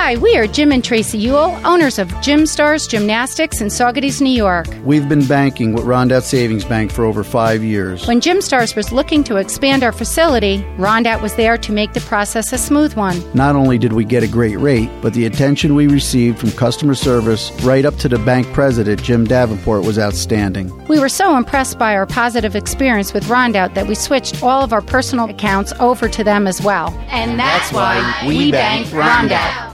Hi, we are Jim and Tracy Ewell, owners of Gym Stars Gymnastics in Saugerties, New York. We've been banking with Rondat Savings Bank for over 5 years. When Gym Stars was looking to expand our facility, Rondat was there to make the process a smooth one. Not only did we get a great rate, but the attention we received from customer service right up to the bank president, Jim Davenport, was outstanding. We were so impressed by our positive experience with Rondat that we switched all of our personal accounts over to them as well. And that's why we bank Rondat.